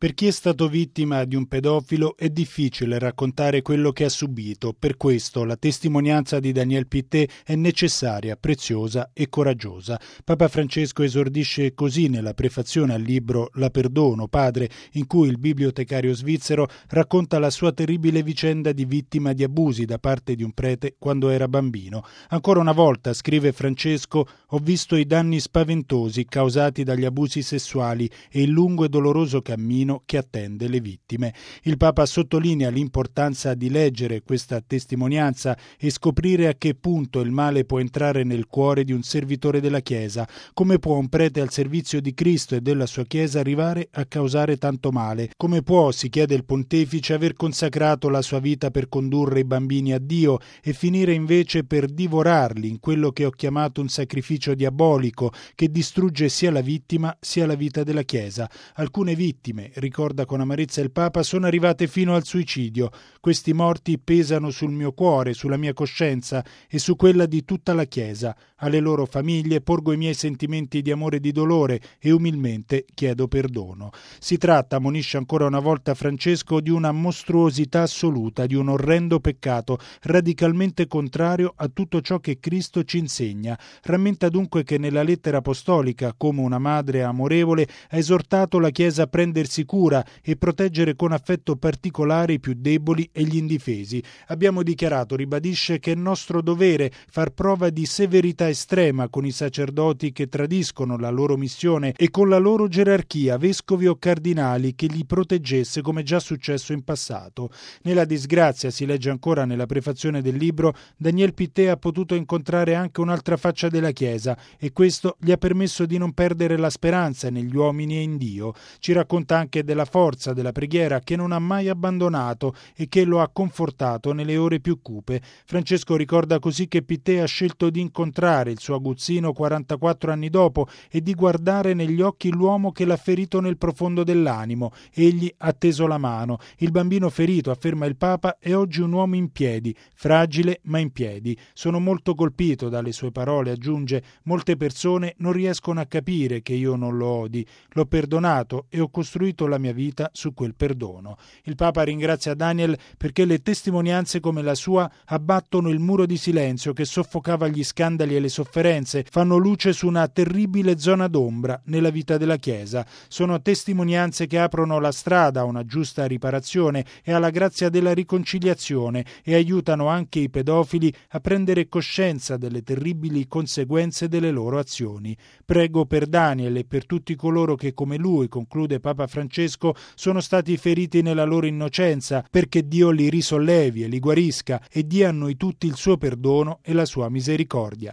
Per chi è stato vittima di un pedofilo è difficile raccontare quello che ha subito, per questo la testimonianza di Daniel Pitté è necessaria, preziosa e coraggiosa. Papa Francesco esordisce così nella prefazione al libro La perdono, padre, in cui il bibliotecario svizzero racconta la sua terribile vicenda di vittima di abusi da parte di un prete quando era bambino. Ancora una volta, scrive Francesco, ho visto i danni spaventosi causati dagli abusi sessuali e il lungo e doloroso cammino che attende le vittime. Il Papa sottolinea l'importanza di leggere questa testimonianza e scoprire a che punto il male può entrare nel cuore di un servitore della Chiesa, come può un prete al servizio di Cristo e della sua Chiesa arrivare a causare tanto male, come può, si chiede il pontefice, aver consacrato la sua vita per condurre i bambini a Dio e finire invece per divorarli in quello che ho chiamato un sacrificio diabolico che distrugge sia la vittima sia la vita della Chiesa. Alcune vittime, ricorda con amarezza il Papa, sono arrivate fino al suicidio. Questi morti pesano sul mio cuore, sulla mia coscienza e su quella di tutta la Chiesa. Alle loro famiglie porgo i miei sentimenti di amore e di dolore e umilmente chiedo perdono. Si tratta, ammonisce ancora una volta Francesco, di una mostruosità assoluta, di un orrendo peccato radicalmente contrario a tutto ciò che Cristo ci insegna. Rammenta dunque che nella lettera apostolica, come una madre amorevole, ha esortato la Chiesa a prendersi cura e proteggere con affetto particolare i più deboli e gli indifesi. Abbiamo dichiarato, ribadisce, che è nostro dovere far prova di severità estrema con i sacerdoti che tradiscono la loro missione e con la loro gerarchia, vescovi o cardinali, che li proteggesse come già successo in passato. Nella disgrazia, si legge ancora nella prefazione del libro, Daniel Pitté ha potuto incontrare anche un'altra faccia della Chiesa e questo gli ha permesso di non perdere la speranza negli uomini e in Dio. Ci racconta anche della forza della preghiera che non ha mai abbandonato e che lo ha confortato nelle ore più cupe. Francesco ricorda così che Pitté ha scelto di incontrare il suo aguzzino 44 anni dopo e di guardare negli occhi l'uomo che l'ha ferito nel profondo dell'animo. Egli ha teso la mano. Il bambino ferito, afferma il Papa, è oggi un uomo in piedi, fragile ma in piedi. Sono molto colpito dalle sue parole, aggiunge, molte persone non riescono a capire che io non lo odi. L'ho perdonato e ho costruito la mia vita su quel perdono. Il Papa ringrazia Daniel perché le testimonianze come la sua abbattono il muro di silenzio che soffocava gli scandali e le sofferenze, fanno luce su una terribile zona d'ombra nella vita della Chiesa. Sono testimonianze che aprono la strada a una giusta riparazione e alla grazia della riconciliazione e aiutano anche i pedofili a prendere coscienza delle terribili conseguenze delle loro azioni. Prego per Daniel e per tutti coloro che come lui, conclude Papa Francesco, sono stati feriti nella loro innocenza, perché Dio li risollevi e li guarisca e dia a noi tutti il suo perdono e la sua misericordia.